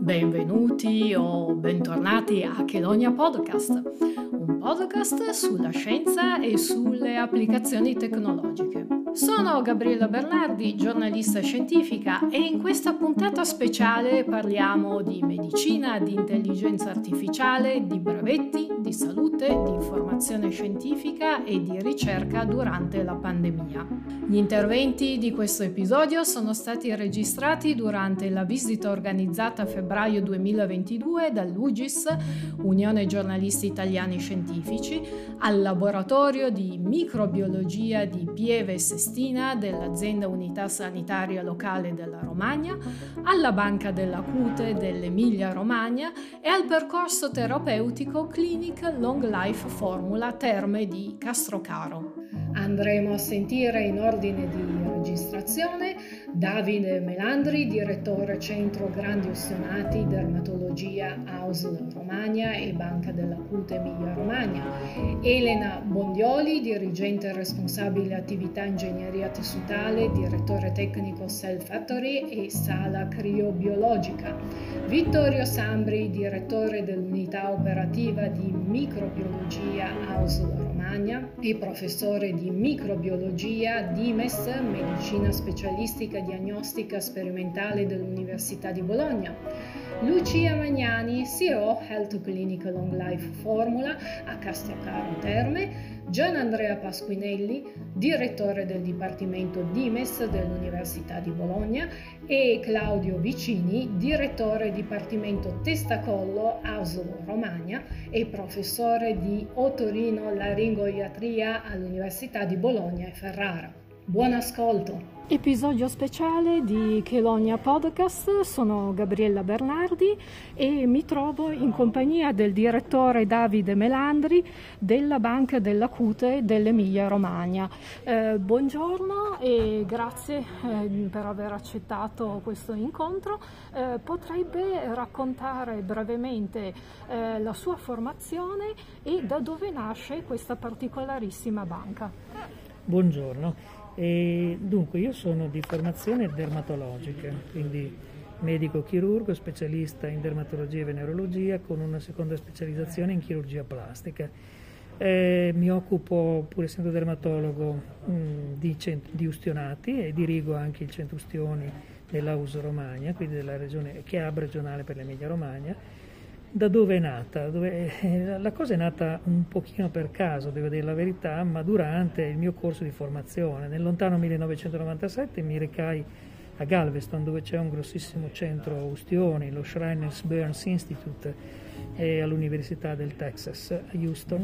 Benvenuti o bentornati a Chelonia Podcast, un podcast sulla scienza e sulle applicazioni tecnologiche. Sono Gabriella Bernardi, giornalista scientifica, e in questa puntata speciale parliamo di medicina, di intelligenza artificiale, di brevetti, di salute, di informazione scientifica e di ricerca durante la pandemia. Gli interventi di questo episodio sono stati registrati durante la visita organizzata a febbraio 2022 dall'UGIS, Unione Giornalisti Italiani Scientifici, al laboratorio di microbiologia di Pieve e Sestina dell'azienda Unità Sanitaria Locale della Romagna, alla Banca della Cute dell'Emilia Romagna e al percorso terapeutico Clinic Long Life Formula Terme di Castrocaro. Andremo a sentire in ordine di registrazione Davide Melandri, direttore Centro Grandi Ustionati Dermatologia AUSL Romagna e Banca della Cute Emilia Romagna, Elena Bondioli, dirigente responsabile attività ingegneria tessutale, direttore tecnico Cell Factory e sala criobiologica, Vittorio Sambri, direttore dell'unità operativa di microbiologia AUSL Romagna e professore di microbiologia DIMES, medicina specialistica diagnostica sperimentale dell'Università di Bologna, Lucia Magnani, CEO Health Clinic Long Life Formula a Castrocaro Terme, Gian Andrea Pasquinelli, direttore del Dipartimento DIMES dell'Università di Bologna e Claudio Vicini, direttore Dipartimento Testacollo AUSL Romagna e professore di otorinolaringoiatria all'Università di Bologna e Ferrara. Buon ascolto! Episodio speciale di Chelonia Podcast, sono Gabriella Bernardi e mi trovo in compagnia del direttore Davide Melandri della Banca della Cute dell'Emilia Romagna. Buongiorno e grazie per aver accettato questo incontro. Potrebbe raccontare brevemente la sua formazione e da dove nasce questa particolarissima banca? Buongiorno. Dunque io sono di formazione dermatologica, quindi medico chirurgo, specialista in dermatologia e venerologia con una seconda specializzazione in chirurgia plastica. Mi occupo, pur essendo dermatologo, di ustionati e dirigo anche il centro ustioni dell'AUSL Romagna, quindi della regione, che è hub regionale per l'Emilia Romagna. Da dove è nata? La cosa è nata un pochino per caso, devo dire la verità, ma durante il mio corso di formazione. Nel lontano 1997 mi recai a Galveston, dove c'è un grossissimo centro ustioni, lo Shriners Burns Institute, all'Università del Texas a Houston,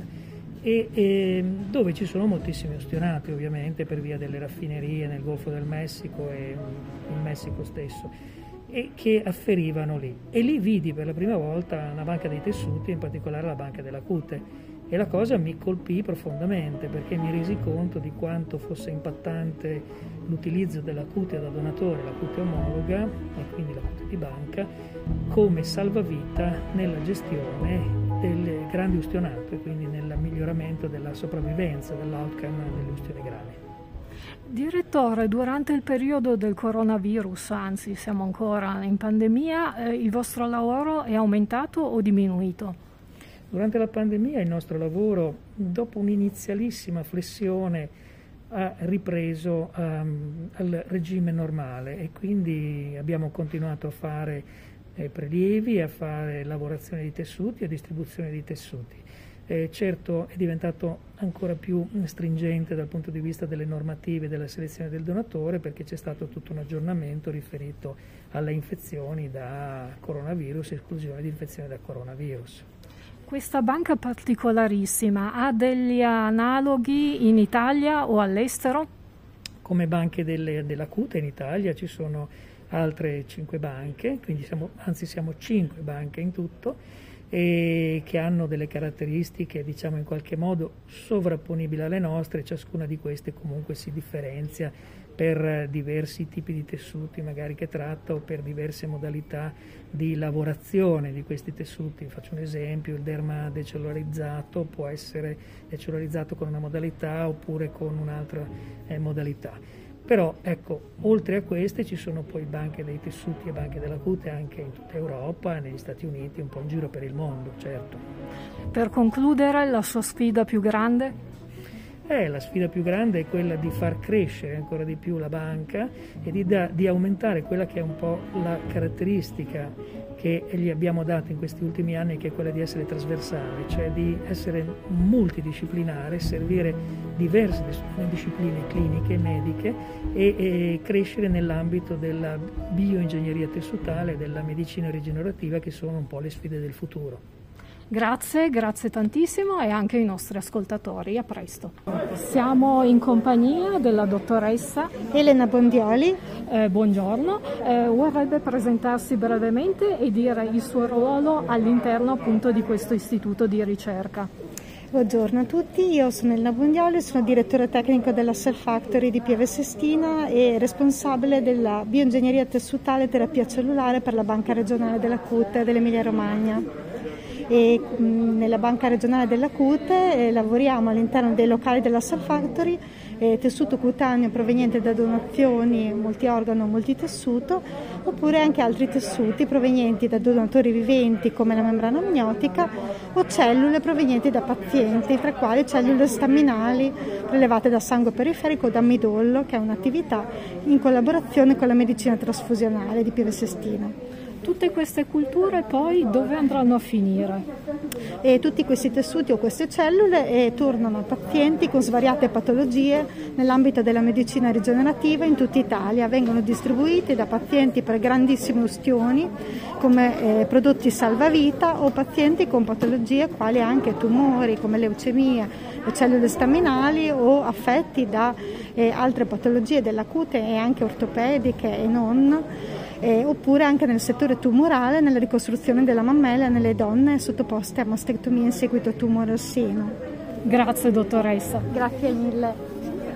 e dove ci sono moltissimi ustionati, ovviamente, per via delle raffinerie nel Golfo del Messico e in Messico stesso, e che afferivano lì. E lì vidi per la prima volta una banca dei tessuti, in particolare la Banca della Cute, e la cosa mi colpì profondamente perché mi resi conto di quanto fosse impattante l'utilizzo della cute da donatore, la cute omologa e quindi la cute di banca, come salvavita nella gestione del grandi ustionato e quindi nel miglioramento della sopravvivenza, dell'outcome delle ustioni gravi. Direttore, durante il periodo del coronavirus, anzi siamo ancora in pandemia, il vostro lavoro è aumentato o diminuito? Durante la pandemia il nostro lavoro, dopo un'inizialissima flessione, ha ripreso al regime normale e quindi abbiamo continuato a fare prelievi, a fare lavorazione di tessuti e distribuzione di tessuti. Certo è diventato ancora più stringente dal punto di vista delle normative della selezione del donatore, perché c'è stato tutto un aggiornamento riferito alle infezioni da coronavirus, esclusione di infezioni da coronavirus. Questa banca particolarissima ha degli analoghi in Italia o all'estero? Come banche della Cute in Italia ci sono altre 5 banche, quindi siamo 5 banche in tutto, e che hanno delle caratteristiche, diciamo, in qualche modo sovrapponibili alle nostre. Ciascuna di queste comunque si differenzia per diversi tipi di tessuti magari che tratta o per diverse modalità di lavorazione di questi tessuti. Faccio un esempio: il derma decellularizzato può essere decellularizzato con una modalità oppure con un'altra modalità. Però ecco, oltre a queste ci sono poi banche dei tessuti e banche della cute anche in tutta Europa, negli Stati Uniti, un po' in giro per il mondo, certo. Per concludere, la sua sfida più grande? La sfida più grande è quella di far crescere ancora di più la banca e di aumentare quella che è un po' la caratteristica che gli abbiamo dato in questi ultimi anni, che è quella di essere trasversale, cioè di essere multidisciplinare, servire diverse discipline cliniche e mediche e crescere nell'ambito della bioingegneria tessutale e della medicina rigenerativa, che sono un po' le sfide del futuro. Grazie tantissimo e anche ai nostri ascoltatori, a presto. Siamo in compagnia della dottoressa Elena Bondioli. Buongiorno, vorrebbe presentarsi brevemente e dire il suo ruolo all'interno appunto di questo istituto di ricerca. Buongiorno a tutti, io sono Elena Bondioli, sono direttore tecnico della Cell Factory di Pieve Sestina e responsabile della bioingegneria tessutale e terapia cellulare per la Banca Regionale della Cute dell'Emilia Romagna. E nella Banca Regionale della Cute lavoriamo all'interno dei locali della Cell Factory, tessuto cutaneo proveniente da donazioni multiorgano multitessuto, oppure anche altri tessuti provenienti da donatori viventi come la membrana amniotica o cellule provenienti da pazienti, tra quali cellule staminali prelevate da sangue periferico o da midollo, che è un'attività in collaborazione con la medicina trasfusionale di Pieve Sestina. Tutte queste culture poi dove andranno a finire? E tutti questi tessuti o queste cellule tornano a pazienti con svariate patologie nell'ambito della medicina rigenerativa in tutta Italia. Vengono distribuiti da pazienti per grandissime ustioni come prodotti salvavita o pazienti con patologie quali anche tumori come leucemia, le cellule staminali o affetti da altre patologie della cute e anche ortopediche e non. Oppure anche nel settore tumorale, nella ricostruzione della mammella nelle donne sottoposte a mastectomia in seguito a tumore al seno. Grazie dottoressa. Grazie mille.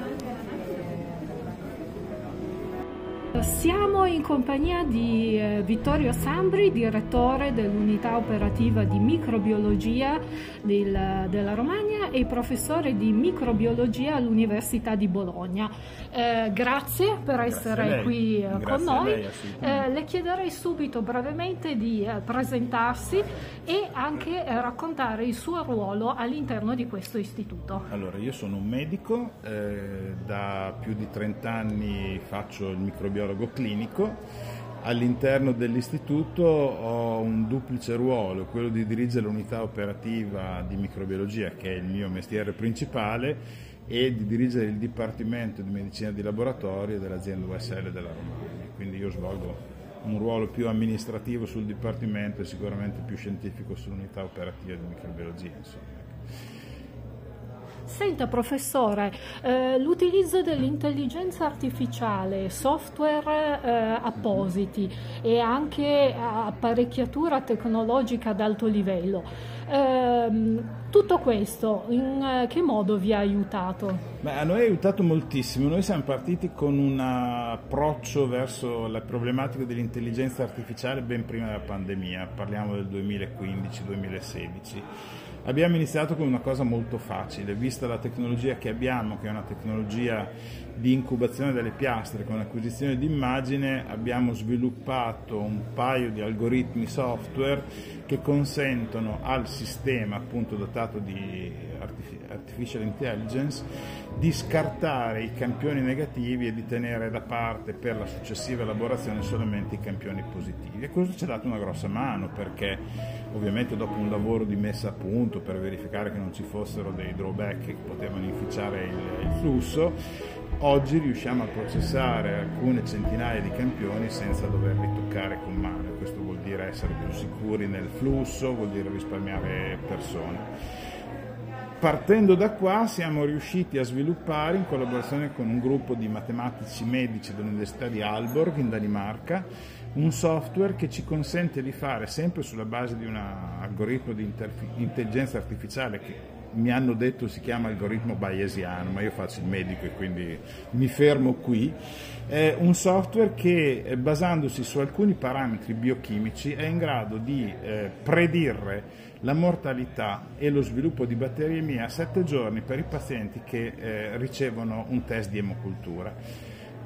Siamo in compagnia di Vittorio Sambri, direttore dell'unità operativa di microbiologia della Romagna e professore di microbiologia all'Università di Bologna. Grazie per essere qui con noi. Le chiederei subito brevemente di presentarsi e anche raccontare il suo ruolo all'interno di questo istituto. Allora, io sono un medico, da più di 30 anni faccio il microbiologo clinico. All'interno dell'istituto ho un duplice ruolo, quello di dirigere l'unità operativa di microbiologia, che è il mio mestiere principale, e di dirigere il Dipartimento di Medicina di Laboratorio dell'azienda USL della Romagna. Quindi io svolgo un ruolo più amministrativo sul Dipartimento e sicuramente più scientifico sull'unità operativa di microbiologia, insomma. Senta professore, l'utilizzo dell'intelligenza artificiale, software appositi e anche apparecchiatura tecnologica ad alto livello, tutto questo in che modo vi ha aiutato? A noi ha aiutato moltissimo. Noi siamo partiti con un approccio verso la problematica dell'intelligenza artificiale ben prima della pandemia, parliamo del 2015-2016. Abbiamo iniziato con una cosa molto facile, vista la tecnologia che abbiamo, che è una tecnologia di incubazione delle piastre con acquisizione di immagine. Abbiamo sviluppato un paio di algoritmi software che consentono al sistema, appunto dotato di artificial intelligence, di scartare i campioni negativi e di tenere da parte per la successiva elaborazione solamente i campioni positivi. E questo ci ha dato una grossa mano, perché ovviamente dopo un lavoro di messa a punto per verificare che non ci fossero dei drawback che potevano inficiare il flusso, oggi riusciamo a processare alcune centinaia di campioni senza doverli toccare con mano. Questo vuol dire essere più sicuri nel flusso, vuol dire risparmiare persone. Partendo da qua siamo riusciti a sviluppare, in collaborazione con un gruppo di matematici medici dell'Università di Aalborg in Danimarca, un software che ci consente di fare, sempre sulla base di un algoritmo di intelligenza artificiale che mi hanno detto si chiama algoritmo bayesiano, ma io faccio il medico e quindi mi fermo qui, un software che, basandosi su alcuni parametri biochimici, è in grado di predire la mortalità e lo sviluppo di batteriemia a 7 giorni per i pazienti che ricevono un test di emocultura.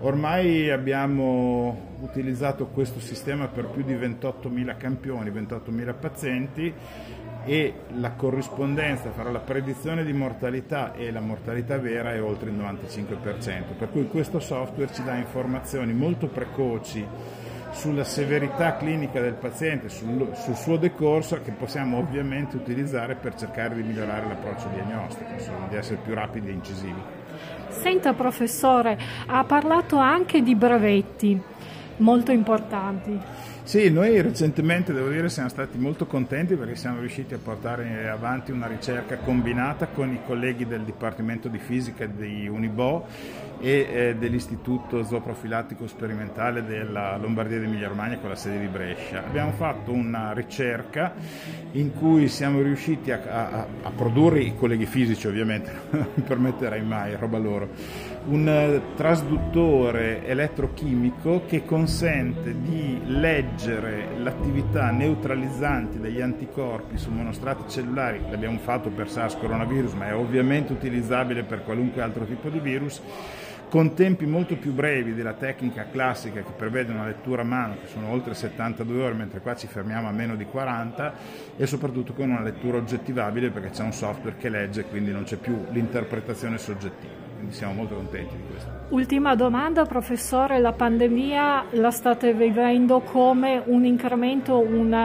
Ormai abbiamo utilizzato questo sistema per più di 28.000 campioni, 28.000 pazienti, e la corrispondenza fra la predizione di mortalità e la mortalità vera è oltre il 95%, per cui questo software ci dà informazioni molto precoci sulla severità clinica del paziente, sul suo decorso, che possiamo ovviamente utilizzare per cercare di migliorare l'approccio diagnostico, insomma, di essere più rapidi e incisivi. Senta professore, ha parlato anche di brevetti molto importanti. Sì, noi recentemente, devo dire, siamo stati molto contenti perché siamo riusciti a portare avanti una ricerca combinata con i colleghi del Dipartimento di Fisica di Unibo e dell'Istituto Zooprofilattico Sperimentale della Lombardia ed Emilia-Romagna con la sede di Brescia. Abbiamo fatto una ricerca in cui siamo riusciti a produrre, i colleghi fisici ovviamente, non mi permetterei mai, roba loro, un trasduttore elettrochimico che consente di leggere l'attività neutralizzante degli anticorpi su monostrati cellulari. L'abbiamo fatto per SARS coronavirus, ma è ovviamente utilizzabile per qualunque altro tipo di virus, con tempi molto più brevi della tecnica classica che prevede una lettura a mano, che sono oltre 72 ore, mentre qua ci fermiamo a meno di 40, e soprattutto con una lettura oggettivabile, perché c'è un software che legge, quindi non c'è più l'interpretazione soggettiva. Quindi siamo molto contenti di questo. Ultima domanda, professore, la pandemia la state vivendo come un incremento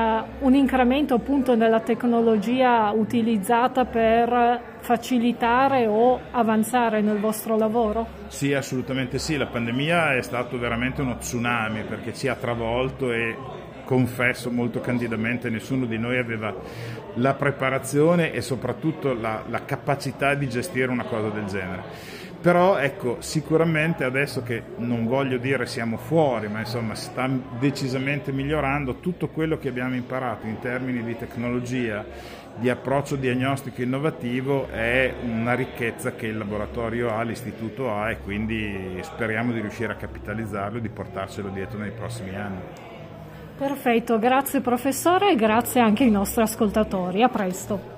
appunto nella tecnologia utilizzata per facilitare o avanzare nel vostro lavoro? Sì, assolutamente sì, la pandemia è stato veramente uno tsunami perché ci ha travolto e confesso molto candidamente nessuno di noi aveva la preparazione e soprattutto la capacità di gestire una cosa del genere. Però ecco, sicuramente adesso che non voglio dire siamo fuori, ma insomma sta decisamente migliorando, tutto quello che abbiamo imparato in termini di tecnologia, di approccio diagnostico innovativo è una ricchezza che il laboratorio ha, l'istituto ha, e quindi speriamo di riuscire a capitalizzarlo e di portarcelo dietro nei prossimi anni. Perfetto, grazie professore e grazie anche ai nostri ascoltatori. A presto.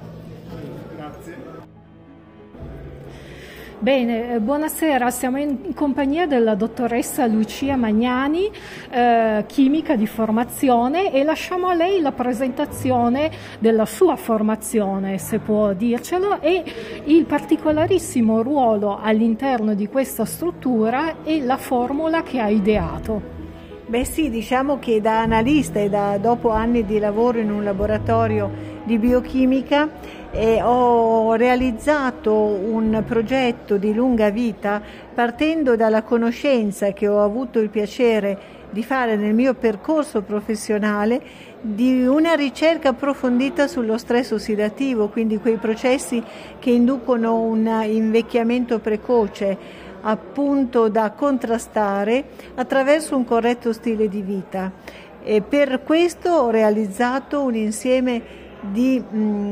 Bene, buonasera, siamo in compagnia della dottoressa Lucia Magnani, chimica di formazione, e lasciamo a lei la presentazione della sua formazione, se può dircelo, e il particolarissimo ruolo all'interno di questa struttura e la formula che ha ideato. Beh sì, diciamo che da analista e dopo anni di lavoro in un laboratorio di biochimica ho realizzato un progetto di lunga vita partendo dalla conoscenza che ho avuto il piacere di fare nel mio percorso professionale di una ricerca approfondita sullo stress ossidativo, quindi quei processi che inducono un invecchiamento precoce, appunto da contrastare attraverso un corretto stile di vita. E per questo ho realizzato un insieme di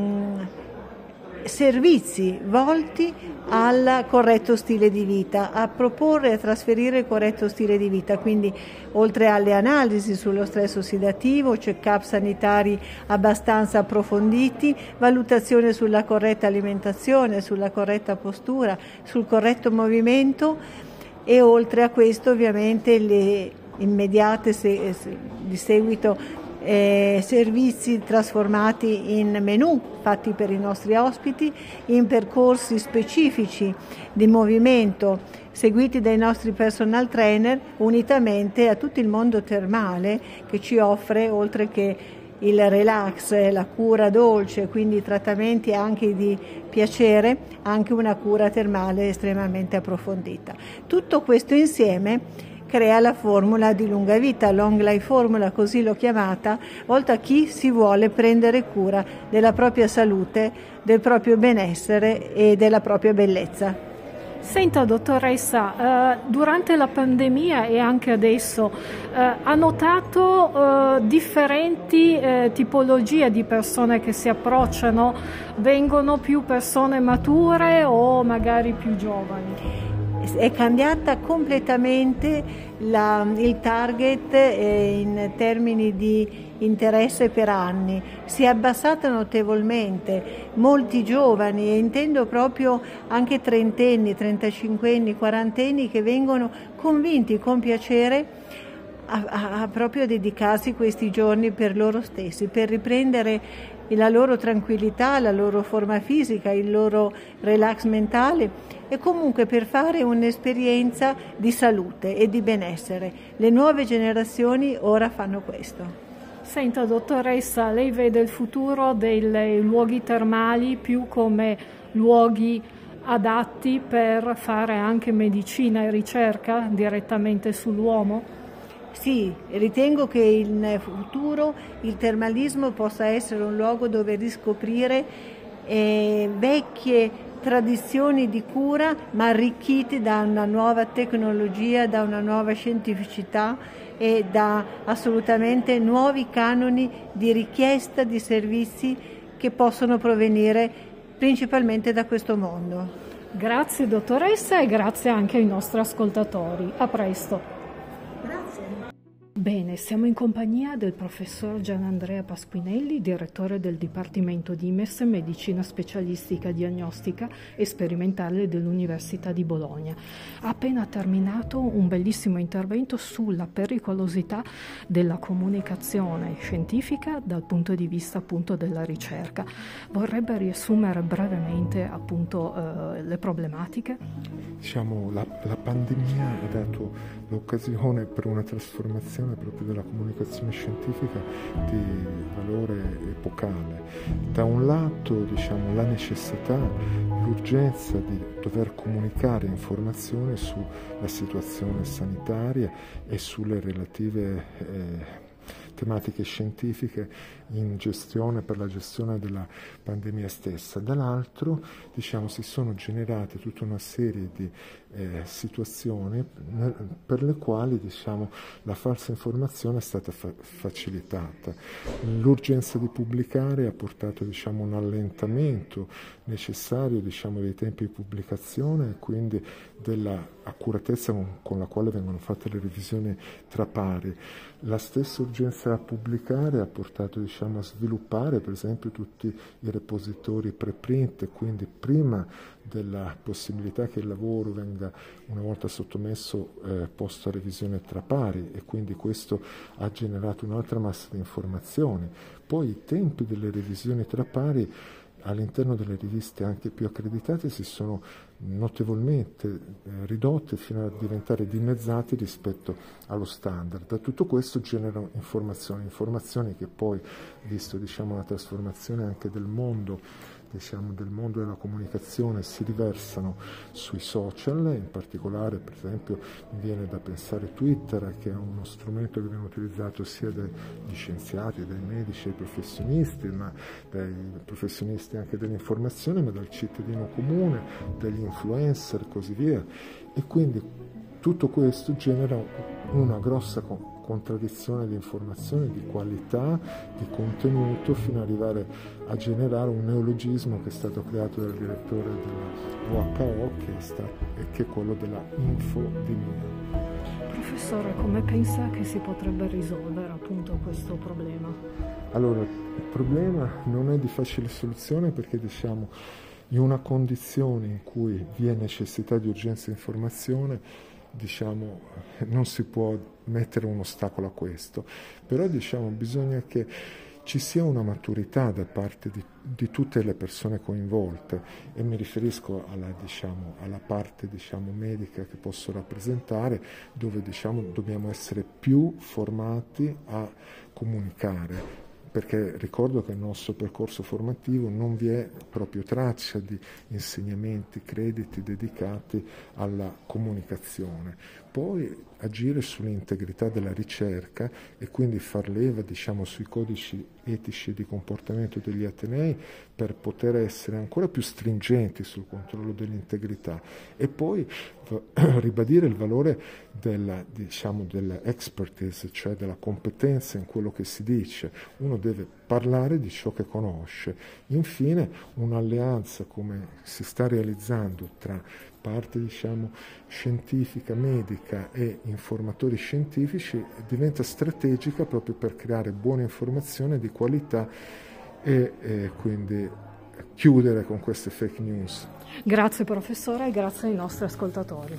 servizi volti al corretto stile di vita, a proporre e a trasferire il corretto stile di vita, quindi oltre alle analisi sullo stress ossidativo, check-up sanitari abbastanza approfonditi, valutazione sulla corretta alimentazione, sulla corretta postura, sul corretto movimento, e oltre a questo ovviamente le immediate di seguito servizi trasformati in menù fatti per i nostri ospiti, in percorsi specifici di movimento seguiti dai nostri personal trainer, unitamente a tutto il mondo termale che ci offre, oltre che il relax, la cura dolce, quindi trattamenti anche di piacere, anche una cura termale estremamente approfondita. Tutto questo insieme crea la formula di lunga vita, Long Life Formula, così l'ho chiamata, volta a chi si vuole prendere cura della propria salute, del proprio benessere e della propria bellezza. Senta dottoressa, durante la pandemia e anche adesso ha notato differenti tipologie di persone che si approcciano? Vengono più persone mature o magari più giovani? è cambiata completamente il target in termini di interesse per anni, si è abbassata notevolmente. Molti giovani, e intendo proprio anche trentenni, 35enni, 40enni, che vengono convinti con piacere a proprio dedicarsi questi giorni per loro stessi, per riprendere la loro tranquillità, la loro forma fisica, il loro relax mentale e comunque per fare un'esperienza di salute e di benessere. Le nuove generazioni ora fanno questo. Senta, dottoressa, lei vede il futuro dei luoghi termali più come luoghi adatti per fare anche medicina e ricerca direttamente sull'uomo? Sì, ritengo che in futuro il termalismo possa essere un luogo dove riscoprire vecchie tradizioni di cura, ma arricchite da una nuova tecnologia, da una nuova scientificità e da assolutamente nuovi canoni di richiesta di servizi che possono provenire principalmente da questo mondo. Grazie dottoressa e grazie anche ai nostri ascoltatori. A presto. Bene, siamo in compagnia del professor Gianandrea Pasquinelli, direttore del Dipartimento di IMES, Medicina Specialistica Diagnostica e Sperimentale dell'Università di Bologna. Ha appena terminato un bellissimo intervento sulla pericolosità della comunicazione scientifica dal punto di vista appunto della ricerca. Vorrebbe riassumere brevemente appunto le problematiche? Diciamo, la pandemia ha dato l'occasione per una trasformazione proprio della comunicazione scientifica di valore epocale. Da un lato, diciamo, la necessità, l'urgenza di dover comunicare informazioni sulla situazione sanitaria e sulle relative tematiche scientifiche per la gestione della pandemia stessa. Dall'altro, diciamo, si sono generate tutta una serie di situazioni per le quali, diciamo, la falsa informazione è stata facilitata. L'urgenza di pubblicare ha portato, diciamo, un allentamento necessario, diciamo, dei tempi di pubblicazione e quindi della accuratezza con la quale vengono fatte le revisioni tra pari. La stessa urgenza a pubblicare ha portato, diciamo, a sviluppare per esempio tutti i repositori preprint, e quindi prima della possibilità che il lavoro venga una volta sottomesso posto a revisione tra pari, e quindi questo ha generato un'altra massa di informazioni. Poi i tempi delle revisioni tra pari all'interno delle riviste anche più accreditate si sono notevolmente ridotti fino a diventare dimezzati rispetto allo standard. Tutto questo genera informazioni che poi, visto, diciamo, la trasformazione anche del mondo, diciamo, del mondo della comunicazione, si riversano sui social, in particolare per esempio mi viene da pensare Twitter, che è uno strumento che viene utilizzato sia dagli scienziati, dai medici, dai professionisti, ma dai professionisti anche dell'informazione, ma dal cittadino comune, dagli influencer e così via. E quindi tutto questo genera una grossa contraddizione di informazione, di qualità, di contenuto, fino ad arrivare a generare un neologismo che è stato creato dal direttore della WHO, che è quello della infodemia. Professore, come pensa che si potrebbe risolvere appunto questo problema? Allora, il problema non è di facile soluzione perché, diciamo, in una condizione in cui vi è necessità di urgenza di informazione, diciamo, non si può mettere un ostacolo a questo, però, diciamo, bisogna che ci sia una maturità da parte di tutte le persone coinvolte, e mi riferisco alla parte, diciamo, medica che posso rappresentare, dove, diciamo, dobbiamo essere più formati a comunicare, perché ricordo che nel nostro percorso formativo non vi è proprio traccia di insegnamenti, crediti dedicati alla comunicazione. Poi agire sull'integrità della ricerca e quindi far leva, diciamo, sui codici etici di comportamento degli atenei per poter essere ancora più stringenti sul controllo dell'integrità, e poi ribadire il valore della expertise, cioè della competenza in quello che si dice. Uno deve parlare di ciò che conosce. Infine, un'alleanza come si sta realizzando tra parte scientifica, medica e informatori scientifici diventa strategica proprio per creare buona informazione di qualità e quindi chiudere con queste fake news. Grazie professore e grazie ai nostri ascoltatori.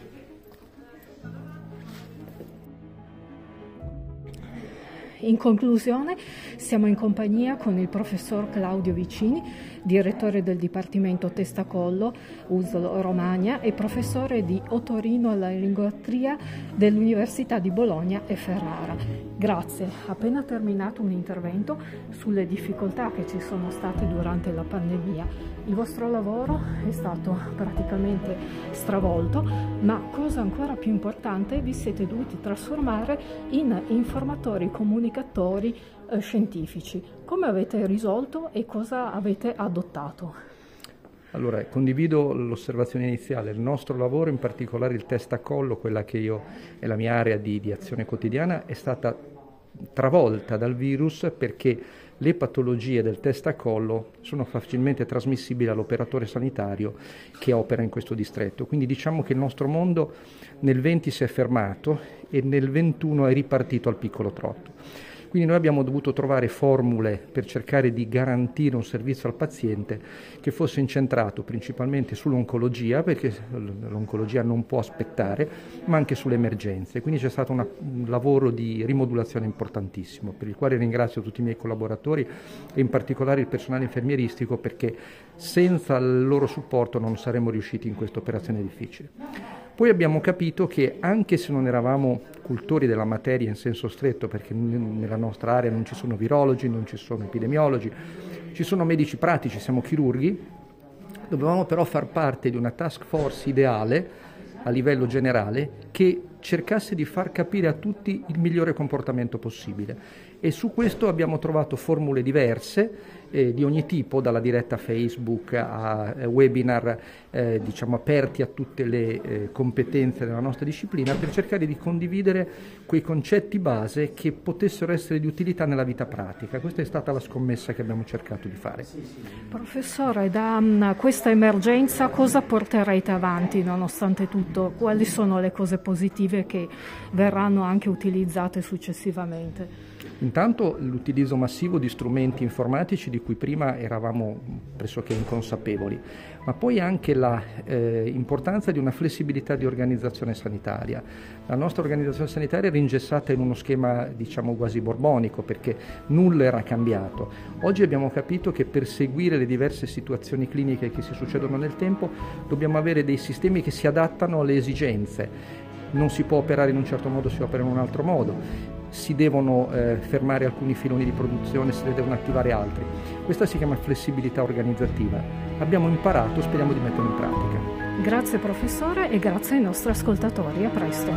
In conclusione, siamo in compagnia con il professor Claudio Vicini, direttore del Dipartimento Testacollo Uso Romagna e professore di otorinolaringologia dell'Università di Bologna e Ferrara. Grazie. Appena terminato un intervento sulle difficoltà che ci sono state durante la pandemia. Il vostro lavoro è stato praticamente stravolto, ma cosa ancora più importante, vi siete dovuti trasformare in informatori, comunicatori scientifici. Come avete risolto e cosa avete adottato? Allora, condivido l'osservazione iniziale. Il nostro lavoro, in particolare il testacollo, quella che io è la mia area di azione quotidiana, è stata travolta dal virus perché le patologie del testacollo sono facilmente trasmissibili all'operatore sanitario che opera in questo distretto. Quindi diciamo che il nostro mondo nel 20 si è fermato e nel 21 è ripartito al piccolo trotto. Quindi noi abbiamo dovuto trovare formule per cercare di garantire un servizio al paziente che fosse incentrato principalmente sull'oncologia, perché l'oncologia non può aspettare, ma anche sulle emergenze. Quindi c'è stato un lavoro di rimodulazione importantissimo, per il quale ringrazio tutti i miei collaboratori e in particolare il personale infermieristico, perché senza il loro supporto non saremmo riusciti in questa operazione difficile. Poi abbiamo capito che anche se non eravamo cultori della materia in senso stretto, perché nella nostra area non ci sono virologi, non ci sono epidemiologi, ci sono medici pratici, siamo chirurghi, dovevamo però far parte di una task force ideale a livello generale che cercasse di far capire a tutti il migliore comportamento possibile. E su questo abbiamo trovato formule diverse di ogni tipo, dalla diretta Facebook a webinar aperti a tutte le competenze della nostra disciplina, per cercare di condividere quei concetti base che potessero essere di utilità nella vita pratica. Questa è stata la scommessa che abbiamo cercato di fare. Professore, da questa emergenza cosa porterete avanti nonostante tutto? Quali sono le cose positive che verranno anche utilizzate successivamente? Intanto l'utilizzo massivo di strumenti informatici di cui prima eravamo pressoché inconsapevoli, ma poi anche l'importanza di una flessibilità di organizzazione sanitaria. La nostra organizzazione sanitaria era ingessata in uno schema quasi borbonico, perché nulla era cambiato. Oggi abbiamo capito che per seguire le diverse situazioni cliniche che si succedono nel tempo dobbiamo avere dei sistemi che si adattano alle esigenze. Non si può operare in un certo modo, si opera in un altro modo. Si devono fermare alcuni filoni di produzione, se ne devono attivare altri. Questa si chiama flessibilità organizzativa. Abbiamo imparato, speriamo di metterlo in pratica. Grazie professore e grazie ai nostri ascoltatori. A presto.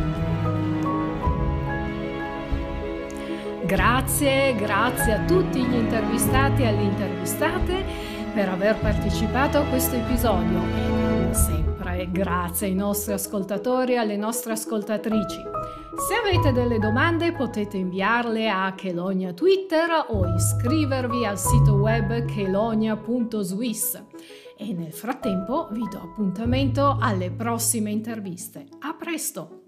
Grazie a tutti gli intervistati e alle intervistate per aver partecipato a questo episodio. E sempre grazie ai nostri ascoltatori e alle nostre ascoltatrici. Se avete delle domande potete inviarle a Chelonia Twitter o iscrivervi al sito web chelonia.swiss. E nel frattempo vi do appuntamento alle prossime interviste. A presto!